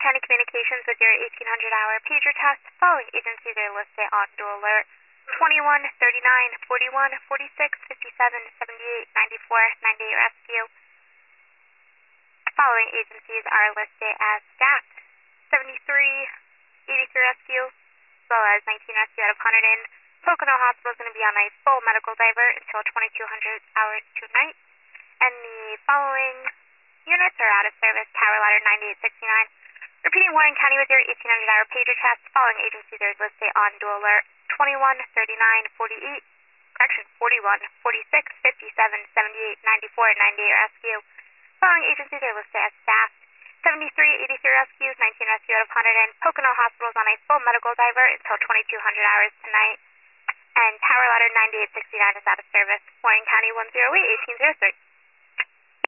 County Communications with your 1800-hour pager test. Following agencies are listed on dual alert: 21, 39, 41, 46, 57, 78, 94, 98 rescue. Following agencies are listed as staffed: 73, 83 rescue, as well as 19 rescue out of Hunterdon. Pocono Hospital is going to be on a full medical divert until 2200 hours tonight. And the following units are out of service: Tower Ladder 9869. Repeating Warren County with your 1800-hour pager test. Following agencies are listed on dual alert: 21, 39, 48, 41, 46, 57, 78, 94, 98 rescue. Following agencies are listed as staffed: 73, 83 rescue, 19 rescue out of Hunterdon. Pocono Hospital is on a full medical divert until 2200 hours tonight. And Tower Ladder 9869 is out of service. Warren County 108, 1803.